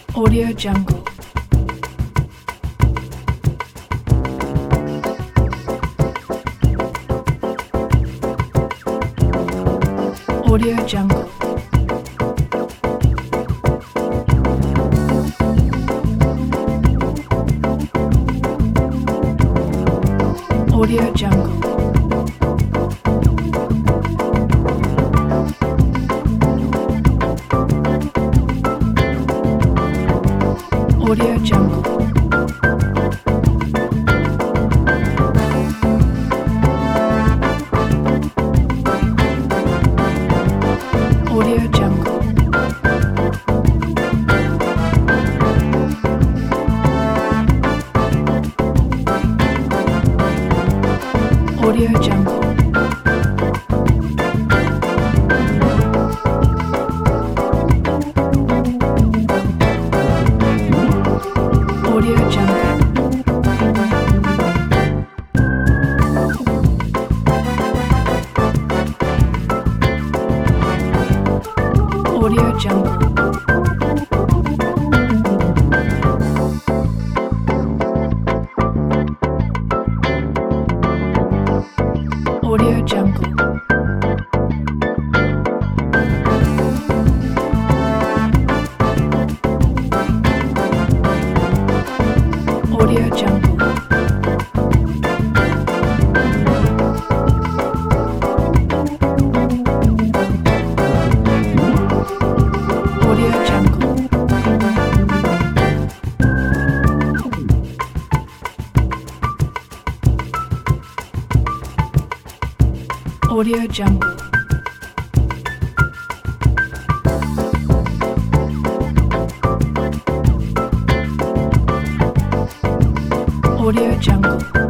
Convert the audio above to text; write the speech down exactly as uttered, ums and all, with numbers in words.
Audio Jungle. Audio Jungle. Audio Jungle. Audio Jungle. Audio Jungle. Audio Jungle. Audio Jungle. Audio Jungle. Audio Jungle. Audio Jungle. Audio Jungle. Audio Jungle. Audio Jungle.